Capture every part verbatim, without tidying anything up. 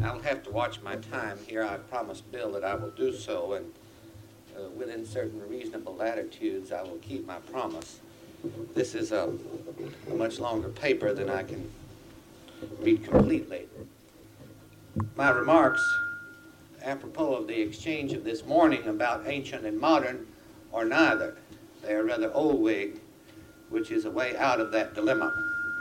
I'll have to watch my time here. I promised Bill that I will do so, and uh, within certain reasonable latitudes, I will keep my promise. This is a, a much longer paper than I can read completely. My remarks, apropos of the exchange of this morning about ancient and modern, are neither. They are rather old Whig, which is a way out of that dilemma.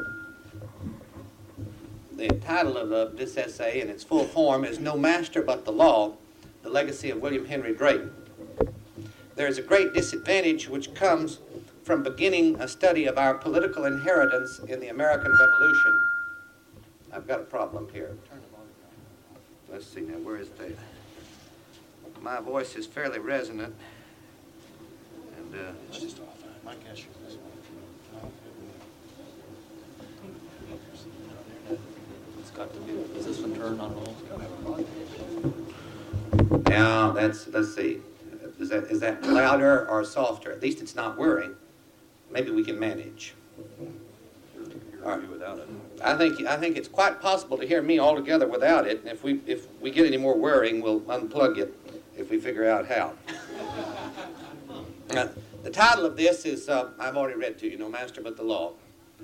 The title of uh, this essay in its full form is No Master But the Law, The Legacy of William Henry Drayton. There is a great disadvantage which comes from beginning a study of our political inheritance in the American Revolution. I've got a problem here. Let's see now, where is the... My voice is fairly resonant. And, uh... It's just off. My guess is this one. It's got to be. Is this one turned on all? Now, that's, let's see. Is that, is that louder or softer? At least it's not whirring. Maybe we can manage. All right. Without it. I think I think it's quite possible to hear me altogether without it. And if we if we get any more whirring, we'll unplug it if we figure out how. uh, the title of this is uh, I've already read to you, No Master But the Law.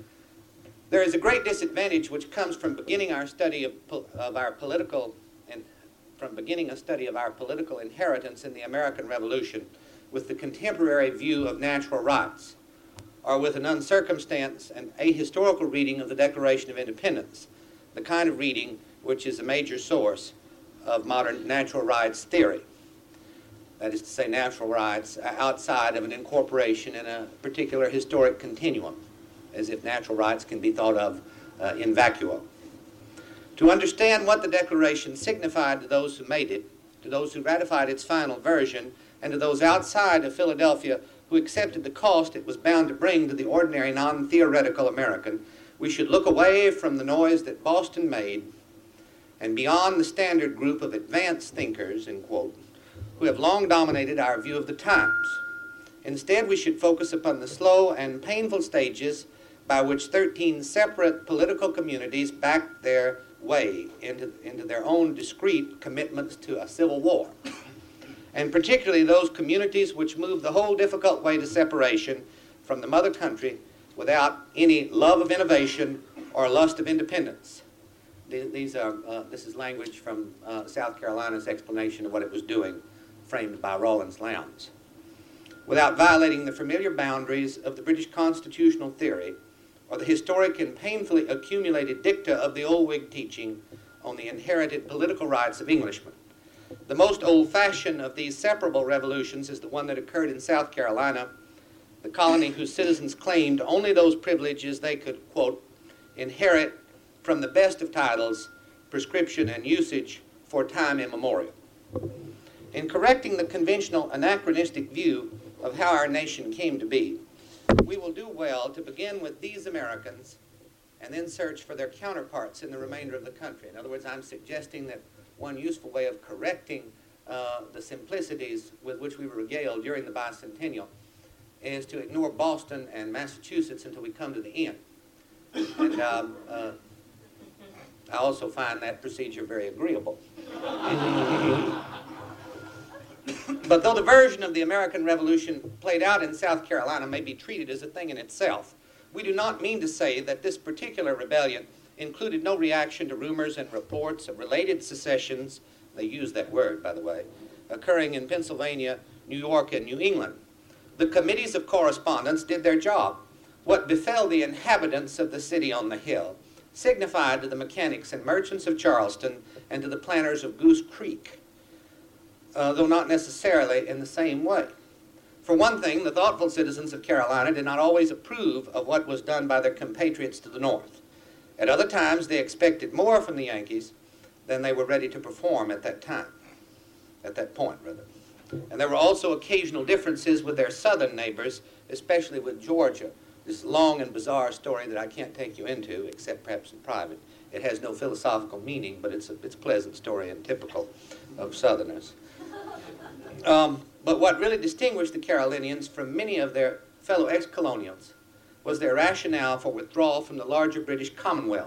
There is a great disadvantage which comes from beginning our study of of our political and from beginning a study of our political inheritance in the American Revolution with the contemporary view of natural rights, or with an uncircumstanced and ahistorical reading of the Declaration of Independence, the kind of reading which is a major source of modern natural rights theory. That is to say, natural rights outside of an incorporation in a particular historic continuum, as if natural rights can be thought of uh, in vacuo. To understand what the Declaration signified to those who made it, to those who ratified its final version, and to those outside of Philadelphia who accepted the cost it was bound to bring to the ordinary non-theoretical American, we should look away from the noise that Boston made and beyond the standard group of advanced thinkers, in quote, who have long dominated our view of the times. Instead, we should focus upon the slow and painful stages by which thirteen separate political communities backed their way into, into their own discrete commitments to a civil war, and particularly those communities which moved the whole difficult way to separation from the mother country without any love of innovation or lust of independence. These are, uh, this is language from uh, South Carolina's explanation of what it was doing, framed by Rawlins Lowndes. Without violating the familiar boundaries of the British constitutional theory or the historic and painfully accumulated dicta of the old Whig teaching on the inherited political rights of Englishmen. The most old-fashioned of these separable revolutions is the one that occurred in South Carolina, the colony whose citizens claimed only those privileges they could, quote, inherit from the best of titles, prescription, and usage for time immemorial. In correcting the conventional anachronistic view of how our nation came to be, we will do well to begin with these Americans and then search for their counterparts in the remainder of the country. In other words, I'm suggesting that one useful way of correcting uh, the simplicities with which we were regaled during the bicentennial is to ignore Boston and Massachusetts until we come to the end. And um, uh, I also find that procedure very agreeable. But though the version of the American Revolution played out in South Carolina may be treated as a thing in itself, we do not mean to say that this particular rebellion included no reaction to rumors and reports of related secessions, they use that word, by the way, occurring in Pennsylvania, New York, and New England. The committees of correspondence did their job. What befell the inhabitants of the city on the hill signified to the mechanics and merchants of Charleston and to the planters of Goose Creek, uh, though not necessarily in the same way. For one thing, the thoughtful citizens of Carolina did not always approve of what was done by their compatriots to the north. At other times, they expected more from the Yankees than they were ready to perform at that time, at that point, rather. And there were also occasional differences with their southern neighbors, especially with Georgia. This long and bizarre story that I can't take you into, except perhaps in private. It has no philosophical meaning, but it's a, it's a pleasant story and typical of Southerners. Um, but what really distinguished the Carolinians from many of their fellow ex-colonials was their rationale for withdrawal from the larger British Commonwealth,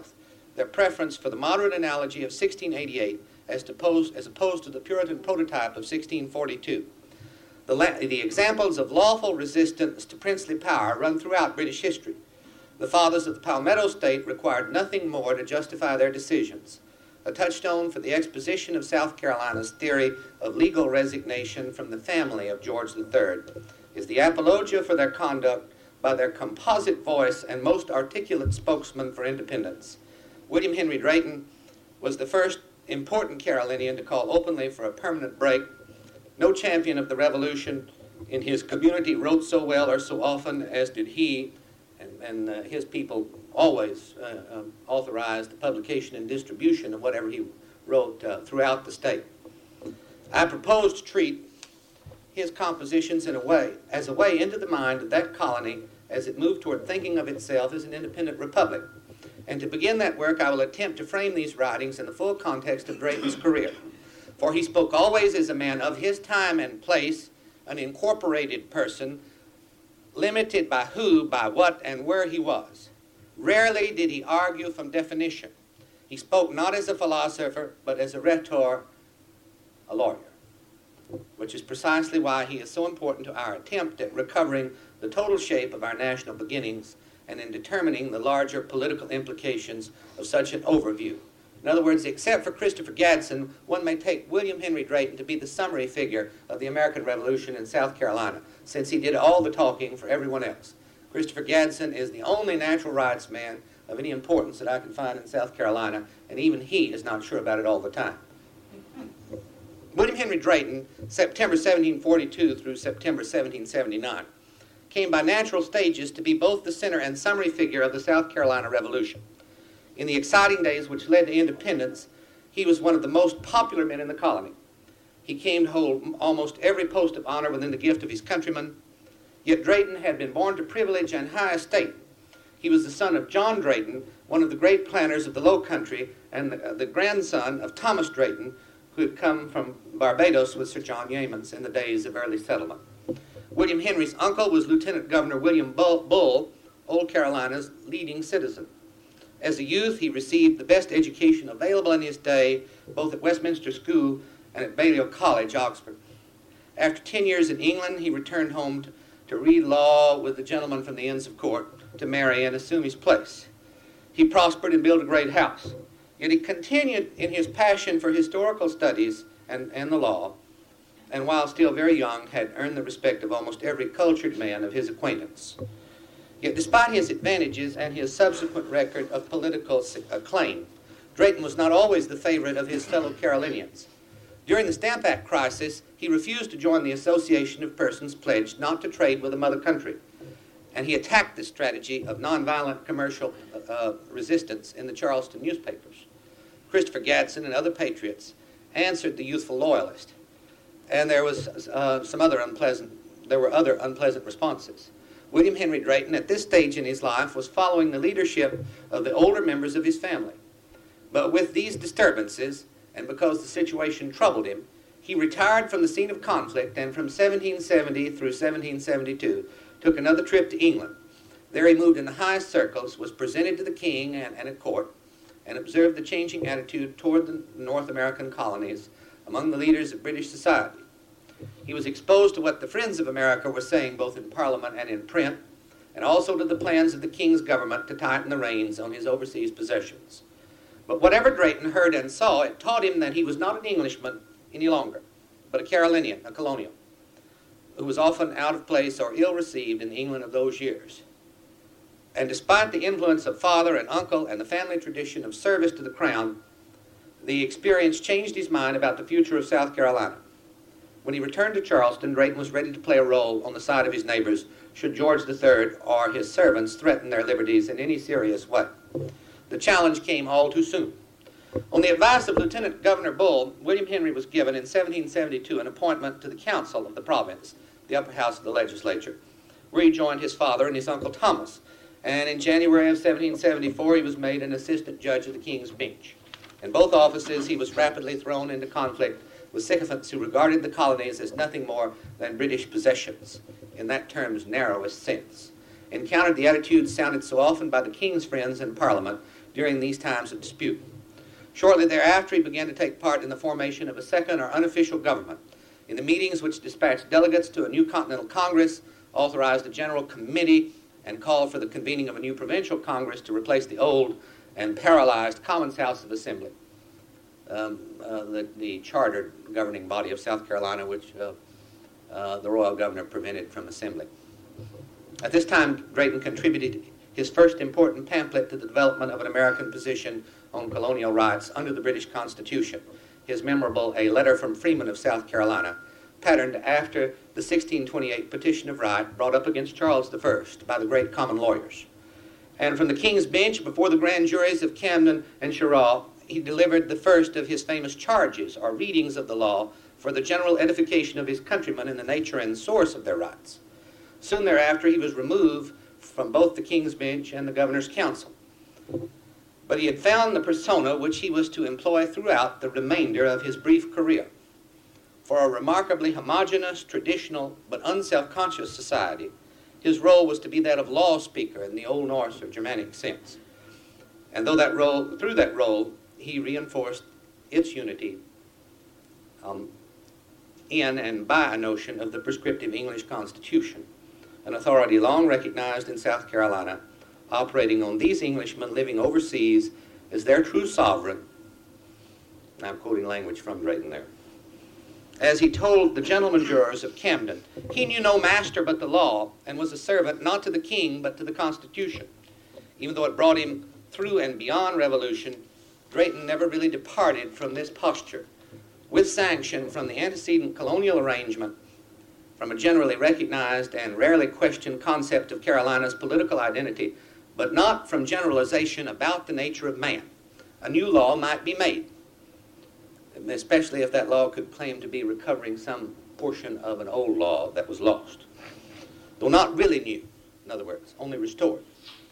their preference for the moderate analogy of sixteen eighty-eight as, to pose, as opposed to the Puritan prototype of sixteen forty-two. The, la the examples of lawful resistance to princely power run throughout British history. The fathers of the Palmetto State required nothing more to justify their decisions. A touchstone for the exposition of South Carolina's theory of legal resignation from the family of George the Third is the apologia for their conduct by their composite voice and most articulate spokesman for independence. William Henry Drayton was the first important Carolinian to call openly for a permanent break. No champion of the Revolution in his community wrote so well or so often as did he, and, and uh, his people always uh, um, authorized the publication and distribution of whatever he wrote uh, throughout the state. I propose to treat his compositions in a way, as a way into the mind of that colony as it moved toward thinking of itself as an independent republic. And to begin that work, I will attempt to frame these writings in the full context of Drayton's career. For he spoke always as a man of his time and place, an incorporated person, limited by who, by what, and where he was. Rarely did he argue from definition. He spoke not as a philosopher, but as a rhetor, a lawyer, which is precisely why he is so important to our attempt at recovering the total shape of our national beginnings and in determining the larger political implications of such an overview. In other words, except for Christopher Gadsden, one may take William Henry Drayton to be the summary figure of the American Revolution in South Carolina, since he did all the talking for everyone else. Christopher Gadsden is the only natural rights man of any importance that I can find in South Carolina, and even he is not sure about it all the time. William Henry Drayton, September seventeen forty-two through September seventeen seventy-nine, came by natural stages to be both the center and summary figure of the South Carolina Revolution. In the exciting days which led to independence, he was one of the most popular men in the colony. He came to hold almost every post of honor within the gift of his countrymen. Yet Drayton had been born to privilege and high estate. He was the son of John Drayton, one of the great planters of the Low Country, and the, uh, the grandson of Thomas Drayton, who had come from Barbados with Sir John Yeamans in the days of early settlement. William Henry's uncle was Lieutenant Governor William Bull, Bull, Old Carolina's leading citizen. As a youth, he received the best education available in his day, both at Westminster School and at Balliol College, Oxford. After ten years in England, he returned home to, to read law with the gentleman from the Inns of Court, to marry and assume his place. He prospered and built a great house. Yet he continued in his passion for historical studies and, and the law, and while still very young, had earned the respect of almost every cultured man of his acquaintance. Yet despite his advantages and his subsequent record of political acclaim, Drayton was not always the favorite of his fellow Carolinians. During the Stamp Act crisis, he refused to join the Association of Persons pledged not to trade with the mother country, and he attacked the strategy of nonviolent commercial uh, resistance in the Charleston newspapers. Christopher Gadsden and other patriots answered the youthful loyalist, and there was uh, some other unpleasant, there were other unpleasant responses. William Henry Drayton, at this stage in his life, was following the leadership of the older members of his family. But with these disturbances, and because the situation troubled him, he retired from the scene of conflict and from seventeen seventy through seventeen seventy-two took another trip to England. There he moved in the highest circles, was presented to the king and, and at court, and observed the changing attitude toward the North American colonies among the leaders of British society. He was exposed to what the Friends of America were saying both in Parliament and in print, and also to the plans of the king's government to tighten the reins on his overseas possessions. But whatever Drayton heard and saw, it taught him that he was not an Englishman any longer, but a Carolinian, a colonial, who was often out of place or ill-received in the England of those years. And despite the influence of father and uncle and the family tradition of service to the crown, the experience changed his mind about the future of South Carolina. When he returned to Charleston, Drayton was ready to play a role on the side of his neighbors should George the Third or his servants threaten their liberties in any serious way. The challenge came all too soon. On the advice of Lieutenant Governor Bull, William Henry was given in seventeen seventy-two an appointment to the council of the province, the upper house of the legislature, where he joined his father and his uncle Thomas. And in January of seventeen seventy-four, he was made an assistant judge of the King's Bench. In both offices, he was rapidly thrown into conflict with sycophants who regarded the colonies as nothing more than British possessions, in that term's narrowest sense. Encountered the attitudes sounded so often by the King's friends in Parliament during these times of dispute. Shortly thereafter, he began to take part in the formation of a second or unofficial government. In the meetings which dispatched delegates to a new Continental Congress, authorized a general committee, and called for the convening of a new provincial Congress to replace the old and paralyzed Commons House of Assembly, um, uh, the, the chartered governing body of South Carolina, which uh, uh, the royal governor prevented from assembling. At this time, Drayton contributed his first important pamphlet to the development of an American position on colonial rights under the British Constitution, his memorable A Letter from Freeman of South Carolina, patterned after the sixteen twenty-eight Petition of Right brought up against Charles the First by the great common lawyers. And from the King's Bench before the grand juries of Camden and Cheraw, he delivered the first of his famous charges, or readings of the law, for the general edification of his countrymen in the nature and source of their rights. Soon thereafter, he was removed from both the King's Bench and the Governor's Council. But he had found the persona which he was to employ throughout the remainder of his brief career. For a remarkably homogeneous, traditional, but unself-conscious society, his role was to be that of law speaker in the Old Norse or Germanic sense. And though that role, through that role, he reinforced its unity um, in and by a notion of the prescriptive English Constitution, an authority long recognized in South Carolina, operating on these Englishmen living overseas as their true sovereign. I'm quoting language from Drayton there. As he told the gentlemen jurors of Camden, he knew no master but the law, and was a servant not to the king but to the Constitution. Even though it brought him through and beyond revolution, Drayton never really departed from this posture. With sanction from the antecedent colonial arrangement, from a generally recognized and rarely questioned concept of Carolina's political identity, but not from generalization about the nature of man, a new law might be made, especially if that law could claim to be recovering some portion of an old law that was lost, though not really new, in other words, only restored.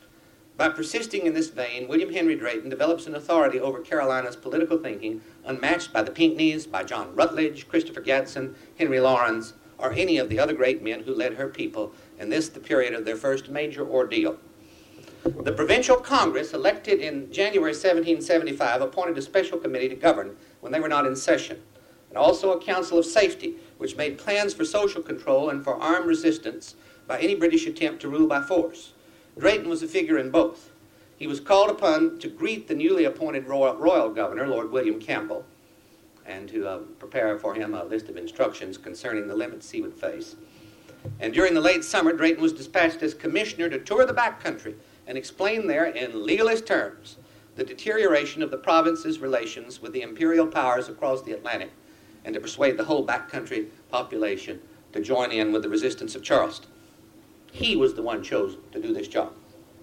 By persisting in this vein, William Henry Drayton develops an authority over Carolina's political thinking unmatched by the Pinckneys, by John Rutledge, Christopher Gadsden, Henry Laurens, or any of the other great men who led her people in this, the period of their first major ordeal. The Provincial Congress, elected in January seventeen seventy-five, appointed a special committee to govern when they were not in session, and also a Council of Safety, which made plans for social control and for armed resistance by any British attempt to rule by force. Drayton was a figure in both. He was called upon to greet the newly appointed royal, royal governor, Lord William Campbell, and to uh, prepare for him a list of instructions concerning the limits he would face. And during the late summer, Drayton was dispatched as commissioner to tour the back country and explain there in legalist terms the deterioration of the province's relations with the imperial powers across the Atlantic, and to persuade the whole backcountry population to join in with the resistance of Charleston. He was the one chosen to do this job.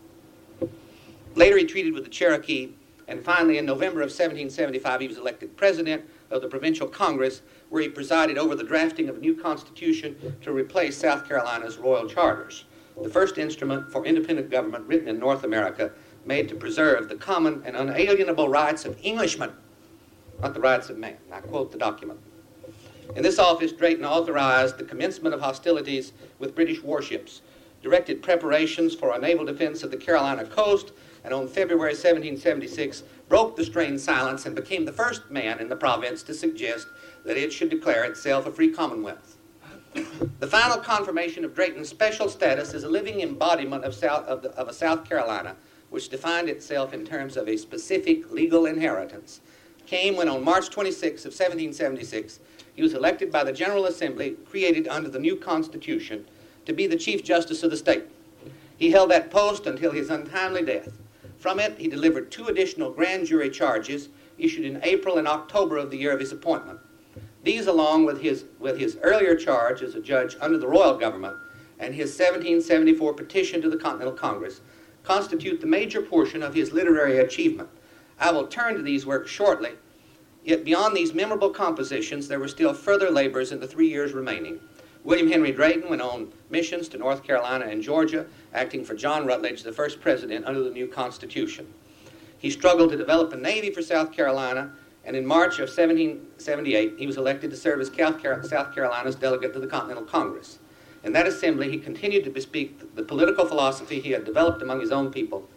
Later he treated with the Cherokee, and finally in November of seventeen seventy-five he was elected president of the Provincial Congress, where he presided over the drafting of a new constitution to replace South Carolina's royal charters, the first instrument for independent government written in North America, made to preserve the common and unalienable rights of Englishmen, not the rights of man. I quote the document. In this office, Drayton authorized the commencement of hostilities with British warships, directed preparations for a naval defense of the Carolina coast, and on February seventeen seventy-six broke the strained silence and became the first man in the province to suggest that it should declare itself a free commonwealth. The final confirmation of Drayton's special status as a living embodiment of, South, of, the, of a South Carolina, which defined itself in terms of a specific legal inheritance, came when on March twenty-sixth of seventeen seventy-six he was elected by the General Assembly, created under the new Constitution, to be the Chief Justice of the state. He held that post until his untimely death. From it, he delivered two additional grand jury charges issued in April and October of the year of his appointment. These, along with his, with his earlier charge as a judge under the royal government and his seventeen seventy-four petition to the Continental Congress, constitute the major portion of his literary achievement. I will turn to these works shortly, yet beyond these memorable compositions, there were still further labors in the three years remaining. William Henry Drayton went on missions to North Carolina and Georgia, acting for John Rutledge, the first president under the new Constitution. He struggled to develop a navy for South Carolina, and in March of seventeen seventy-eight, he was elected to serve as South Carolina's delegate to the Continental Congress. In that assembly, he continued to bespeak the political philosophy he had developed among his own people,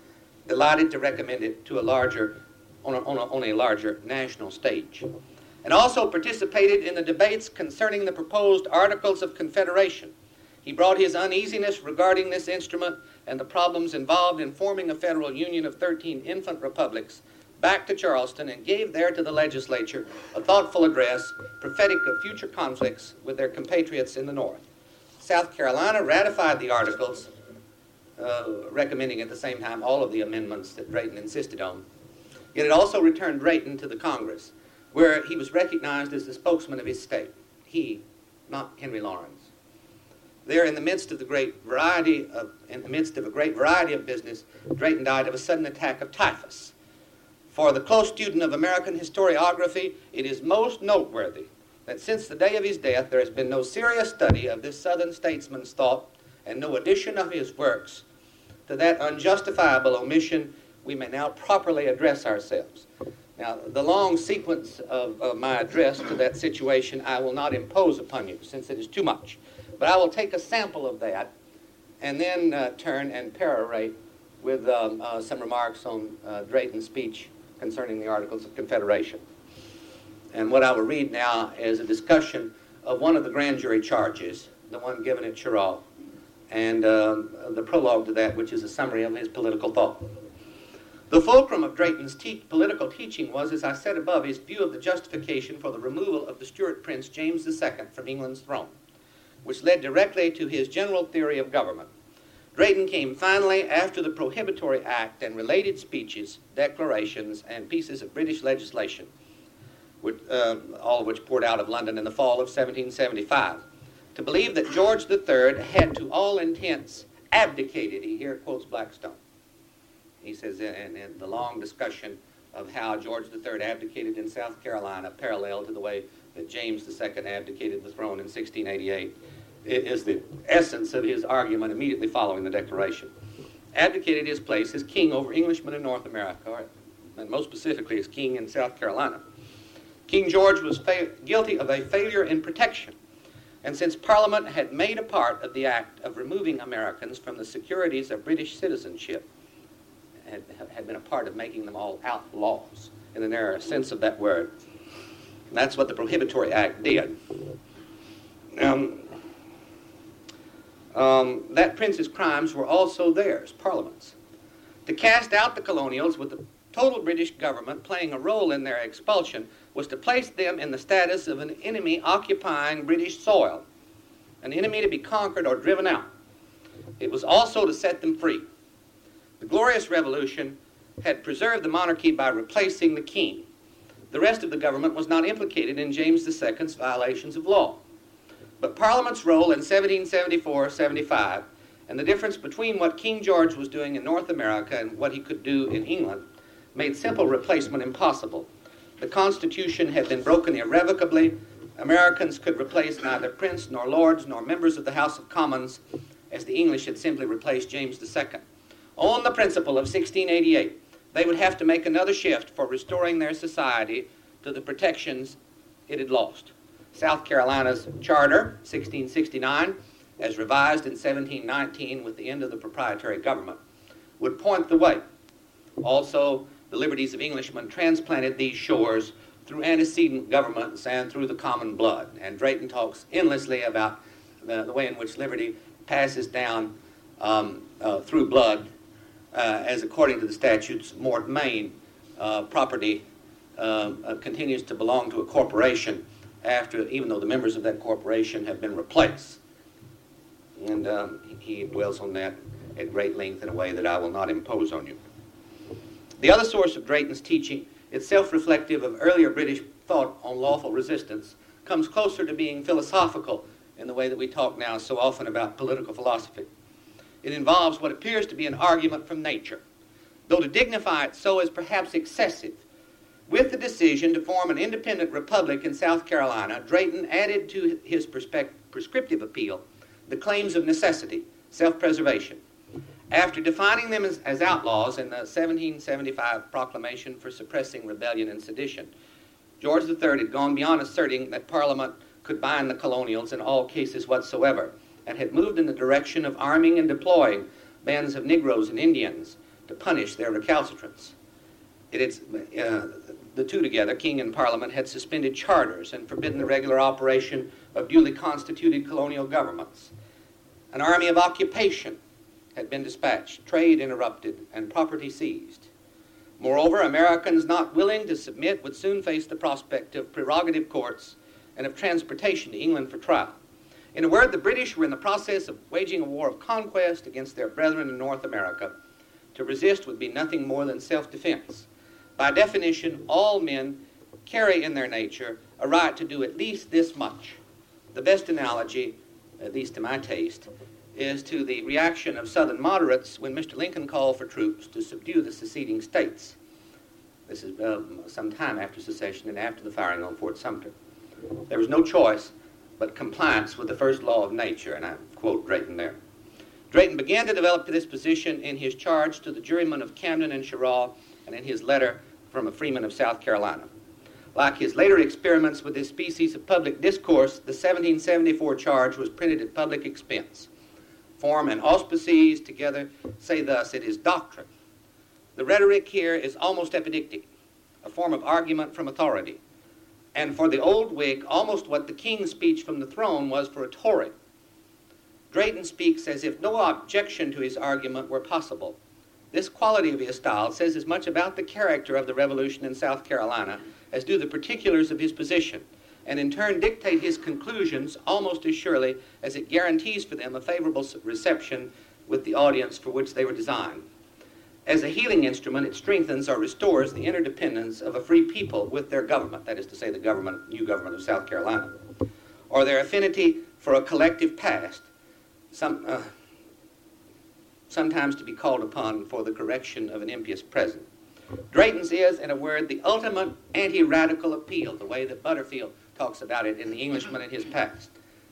delighted to recommend it to a larger, on a, on a, on a larger national stage, and also participated in the debates concerning the proposed Articles of Confederation. He brought his uneasiness regarding this instrument and the problems involved in forming a federal union of thirteen infant republics back to Charleston and gave there to the legislature a thoughtful address prophetic of future conflicts with their compatriots in the North. South Carolina ratified the Articles, uh, recommending at the same time all of the amendments that Drayton insisted on. Yet it also returned Drayton to the Congress, where he was recognized as the spokesman of his state. He, not Henry Laurens. There, in the midst of the great variety of, in the midst of a great variety of business, Drayton died of a sudden attack of typhus. For the close student of American historiography, it is most noteworthy that since the day of his death, there has been no serious study of this Southern statesman's thought and no addition of his works to that unjustifiable omission. We may now properly address ourselves. Now, the long sequence of, of my address to that situation I will not impose upon you, since it is too much. But I will take a sample of that and then uh, turn and perorate with um, uh, some remarks on uh, Drayton's speech concerning the Articles of Confederation. And what I will read now is a discussion of one of the grand jury charges, the one given at Cheraw, and um, the prologue to that, which is a summary of his political thought. The fulcrum of Drayton's te- political teaching was, as I said above, his view of the justification for the removal of the Stuart Prince James the Second from England's throne, which led directly to his general theory of government. Drayton came finally after the Prohibitory Act and related speeches, declarations, and pieces of British legislation, which, uh, all of which poured out of London in the fall of seventeen seventy-five, to believe that George the Third had to all intents abdicated. He here quotes Blackstone. He says in, in the long discussion of how George the Third abdicated in South Carolina, parallel to the way that James the Second abdicated the throne in sixteen eighty-eight, is the essence of his argument immediately following the Declaration. Abdicated his place as king over Englishmen in North America, or, and most specifically as king in South Carolina. King George was fa- guilty of a failure in protection, and since Parliament had made a part of the act of removing Americans from the securities of British citizenship, had, had been a part of making them all outlaws in the narrow sense of that word. And that's what the Prohibitory Act did. Um, um, that prince's crimes were also theirs, Parliament's. To cast out the colonials with the total British government playing a role in their expulsion was to place them in the status of an enemy occupying British soil, an enemy to be conquered or driven out. It was also to set them free. The Glorious Revolution had preserved the monarchy by replacing the king. The rest of the government was not implicated in James the Second's violations of law. But Parliament's role in seventeen seventy-four seventy-five and the difference between what King George was doing in North America and what he could do in England made simple replacement impossible. The Constitution had been broken irrevocably. Americans could replace neither prince nor lords nor members of the House of Commons, as the English had simply replaced James the Second. On the principle of sixteen eighty-eight, they would have to make another shift for restoring their society to the protections it had lost. South Carolina's charter, sixteen sixty-nine, as revised in seventeen nineteen with the end of the proprietary government, would point the way. Also, the liberties of Englishmen transplanted these shores through antecedent governments and through the common blood. And Drayton talks endlessly about the, the way in which liberty passes down um, uh, through blood, uh, as according to the statutes, Mort Main uh, property uh, uh, continues to belong to a corporation after, even though the members of that corporation have been replaced. And um, he dwells on that at great length in a way that I will not impose on you. The other source of Drayton's teaching, itself reflective of earlier British thought on lawful resistance, comes closer to being philosophical in the way that we talk now so often about political philosophy. It involves what appears to be an argument from nature, though to dignify it so is perhaps excessive. With the decision to form an independent republic in South Carolina, Drayton added to his perspec- prescriptive appeal the claims of necessity, self-preservation. After defining them as, as outlaws in the seventeen seventy-five proclamation for suppressing rebellion and sedition, George the Third had gone beyond asserting that Parliament could bind the colonials in all cases whatsoever, and had moved in the direction of arming and deploying bands of Negroes and Indians to punish their recalcitrance. It is, uh, the two together, King and Parliament, had suspended charters and forbidden the regular operation of duly constituted colonial governments. An army of occupation had been dispatched, trade interrupted, and property seized. Moreover, Americans not willing to submit would soon face the prospect of prerogative courts and of transportation to England for trial. In a word, the British were in the process of waging a war of conquest against their brethren in North America. To resist would be nothing more than self-defense. By definition, all men carry in their nature a right to do at least this much. The best analogy, at least to my taste, is to the reaction of Southern moderates when Mister Lincoln called for troops to subdue the seceding states. This is uh, some time after secession and after the firing on Fort Sumter. There was no choice but compliance with the first law of nature, and I quote Drayton there. Drayton began to develop this position in his charge to the jurymen of Camden and Cheraw and in his letter from a freeman of South Carolina. Like his later experiments with this species of public discourse, the seventeen seventy-four charge was printed at public expense. Form and auspices together say thus, it is doctrine. The rhetoric here is almost epidictic, a form of argument from authority, and for the old Whig, almost what the King's speech from the throne was for a Tory. Drayton speaks as if no objection to his argument were possible. This quality of his style says as much about the character of the revolution in South Carolina as do the particulars of his position, and in turn dictate his conclusions almost as surely as it guarantees for them a favorable reception with the audience for which they were designed. As a healing instrument, it strengthens or restores the interdependence of a free people with their government, that is to say the government, new government of South Carolina, or their affinity for a collective past, some, uh, sometimes to be called upon for the correction of an impious present. Drayton's is, in a word, the ultimate anti-radical appeal, the way that Butterfield talks about it in The Englishman and His Past.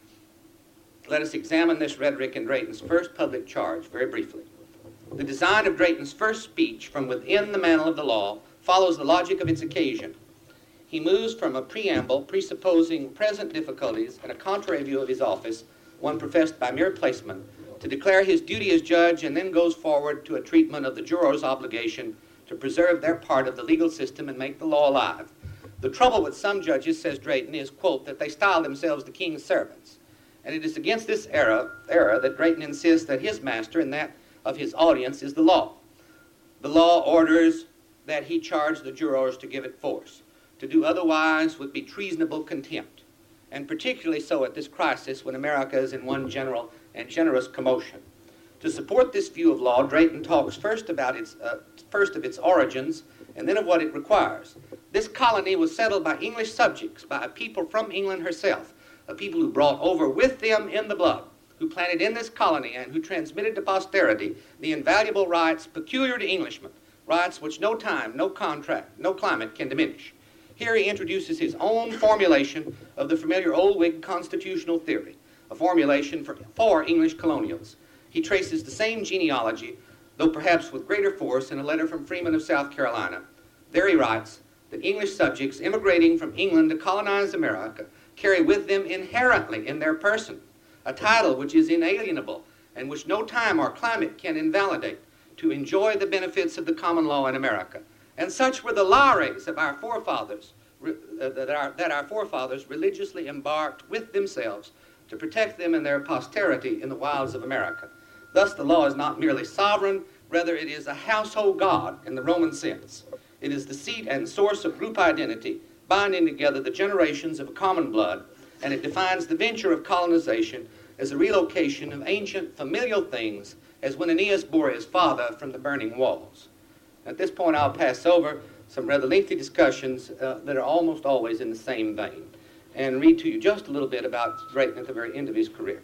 Let us examine this rhetoric in Drayton's first public charge very briefly. The design of Drayton's first speech from within the mantle of the law follows the logic of its occasion. He moves from a preamble presupposing present difficulties and a contrary view of his office, one professed by mere placement, to declare his duty as judge, and then goes forward to a treatment of the jurors' obligation to preserve their part of the legal system and make the law alive. The trouble with some judges, says Drayton, is, quote, that they style themselves the king's servants. And it is against this error, error that Drayton insists that his master and that of his audience is the law. The law orders that he charge the jurors to give it force. To do otherwise would be treasonable contempt, and particularly so at this crisis when America is in one general and generous commotion. To support this view of law, Drayton talks first about its, uh, first of its origins and then of what it requires. This colony was settled by English subjects, by a people from England herself, a people who brought over with them in the blood, who planted in this colony and who transmitted to posterity the invaluable rights peculiar to Englishmen, rights which no time, no contract, no climate can diminish. Here he introduces his own formulation of the familiar old Whig constitutional theory, a formulation for, for English colonials. He traces the same genealogy, though perhaps with greater force, in a letter from Freeman of South Carolina. There he writes that English subjects immigrating from England to colonize America carry with them inherently in their person a title which is inalienable and which no time or climate can invalidate, to enjoy the benefits of the common law in America. And such were the lares of our forefathers, uh, that, our, that our forefathers religiously embarked with themselves to protect them and their posterity in the wilds of America. Thus the law is not merely sovereign, rather it is a household god in the Roman sense. It is the seat and source of group identity, binding together the generations of a common blood, and it defines the venture of colonization as a relocation of ancient familial things, as when Aeneas bore his father from the burning walls. At this point, I'll pass over some rather lengthy discussions uh, that are almost always in the same vein, and read to you just a little bit about Drayton at the very end of his career.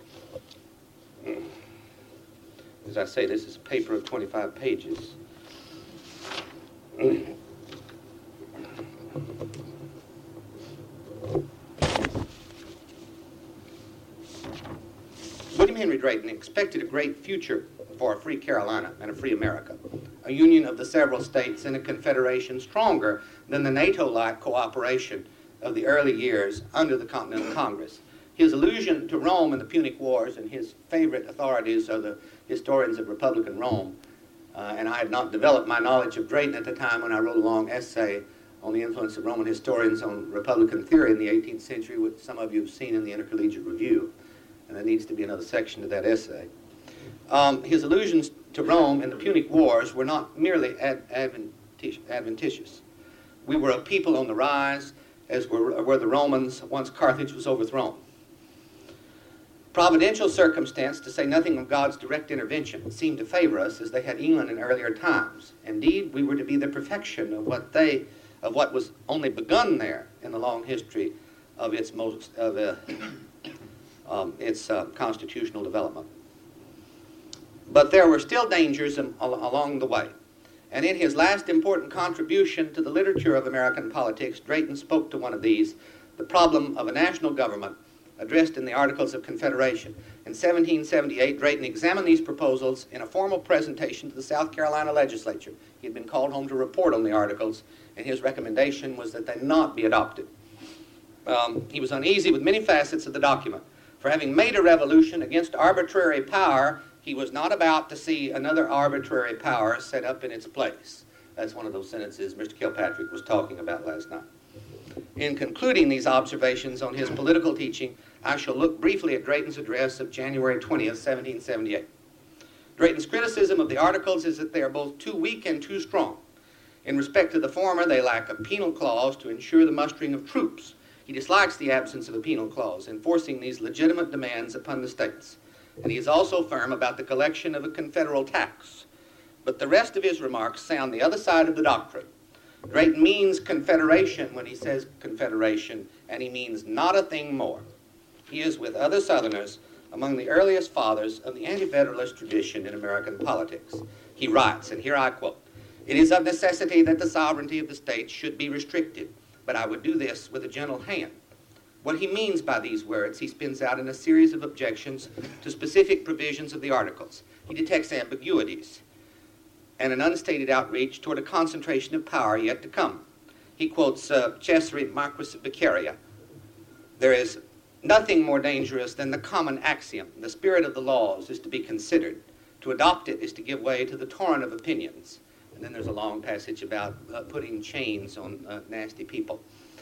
As I say, this is a paper of twenty-five pages. William Henry Drayton expected a great future for a free Carolina and a free America, a union of the several states in a confederation stronger than the NATO-like cooperation of the early years under the Continental Congress. His allusion to Rome and the Punic Wars, and his favorite authorities are the historians of Republican Rome, Uh, and I had not developed my knowledge of Drayton at the time when I wrote a long essay on the influence of Roman historians on Republican theory in the eighteenth century, which some of you have seen in the Intercollegiate Review. And there needs to be another section to that essay. Um, his allusions to Rome and the Punic Wars were not merely ad adventitious. We were a people on the rise, as were, were the Romans once Carthage was overthrown. Providential circumstance, to say nothing of God's direct intervention, seemed to favor us as they had England in earlier times. Indeed, we were to be the perfection of what they, of what was only begun there in the long history of its most of uh, um, its uh, constitutional development. But there were still dangers al along the way. And in his last important contribution to the literature of American politics, Drayton spoke to one of these, the problem of a national government, addressed in the Articles of Confederation. In seventeen seventy-eight, Drayton examined these proposals in a formal presentation to the South Carolina legislature. He had been called home to report on the Articles, and his recommendation was that they not be adopted. Um, he was uneasy with many facets of the document. For having made a revolution against arbitrary power, he was not about to see another arbitrary power set up in its place. That's one of those sentences Mister Kilpatrick was talking about last night. In concluding these observations on his political teaching, I shall look briefly at Drayton's address of January twentieth, seventeen seventy-eight. Drayton's criticism of the Articles is that they are both too weak and too strong. In respect to the former, they lack a penal clause to ensure the mustering of troops. He dislikes the absence of a penal clause, enforcing these legitimate demands upon the states. And he is also firm about the collection of a confederal tax. But the rest of his remarks sound the other side of the doctrine. Drayton means confederation when he says confederation, and he means not a thing more. He is, with other Southerners, among the earliest fathers of the anti-federalist tradition in American politics. He writes, and here I quote, "It is of necessity that the sovereignty of the states should be restricted, but I would do this with a gentle hand." What he means by these words, he spins out in a series of objections to specific provisions of the Articles. He detects ambiguities and an unstated outreach toward a concentration of power yet to come. He quotes uh, Cesare, Marquis of Beccaria. "There is nothing more dangerous than the common axiom. The spirit of the laws is to be considered. To adopt it is to give way to the torrent of opinions." And then there's a long passage about uh, putting chains on uh, nasty people.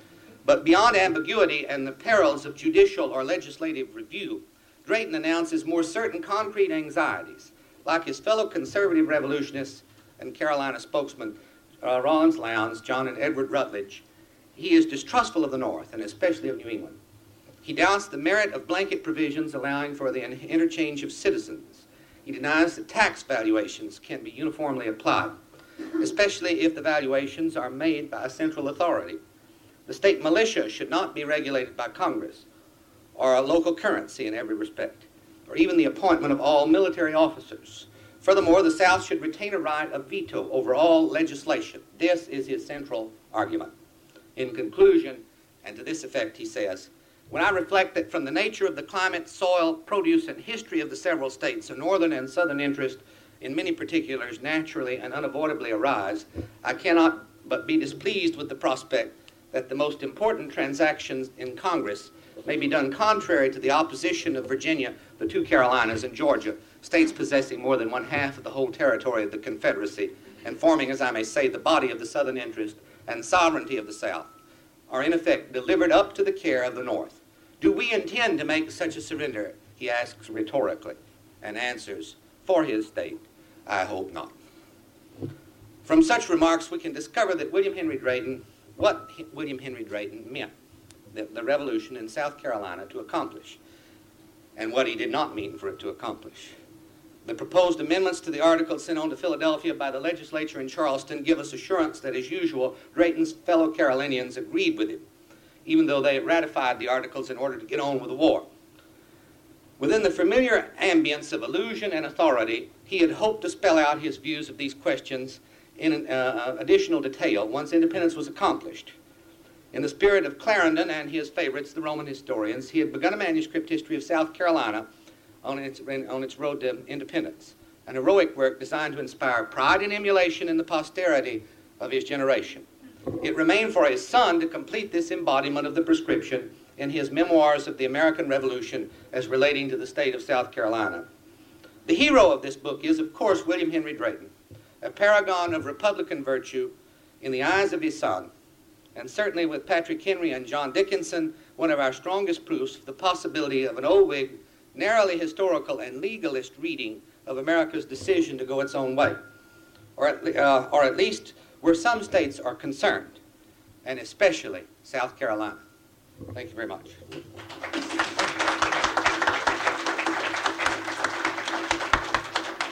But beyond ambiguity and the perils of judicial or legislative review, Drayton announces more certain concrete anxieties. Like his fellow conservative revolutionists and Carolina spokesman uh, Rollins Lowndes, John and Edward Rutledge, he is distrustful of the North, and especially of New England. He doubts the merit of blanket provisions allowing for the interchange of citizens. He denies that tax valuations can be uniformly applied, especially if the valuations are made by a central authority. The state militia should not be regulated by Congress, or a local currency in every respect, or even the appointment of all military officers. Furthermore, the South should retain a right of veto over all legislation. This is his central argument. In conclusion, and to this effect, he says, "When I reflect that from the nature of the climate, soil, produce, and history of the several states, a northern and southern interest in many particulars naturally and unavoidably arise, I cannot but be displeased with the prospect that the most important transactions in Congress may be done contrary to the opposition of Virginia, the two Carolinas, and Georgia, states possessing more than one half of the whole territory of the Confederacy, and forming, as I may say, the body of the Southern interest and sovereignty of the South, are in effect delivered up to the care of the North. Do we intend to make such a surrender?" he asks rhetorically, and answers, for his state, "I hope not." From such remarks, we can discover that William Henry Drayton, what William Henry Drayton meant the, the revolution in South Carolina to accomplish, and what he did not mean for it to accomplish. The proposed amendments to the Articles sent on to Philadelphia by the legislature in Charleston give us assurance that, as usual, Drayton's fellow Carolinians agreed with him, even though they ratified the Articles in order to get on with the war. Within the familiar ambience of illusion and authority, he had hoped to spell out his views of these questions in uh, additional detail once independence was accomplished. In the spirit of Clarendon and his favorites, the Roman historians, he had begun a manuscript history of South Carolina on its, on its road to independence, an heroic work designed to inspire pride and emulation in the posterity of his generation. It remained for his son to complete this embodiment of the prescription in his Memoirs of the American Revolution as relating to the state of South Carolina. The hero of this book is, of course, William Henry Drayton. a paragon of Republican virtue in the eyes of his son, and certainly with Patrick Henry and John Dickinson, one of our strongest proofs of the possibility of an old Whig, narrowly historical and legalist reading of America's decision to go its own way, or at, le uh, or at least where some states are concerned, and especially South Carolina. Thank you very much.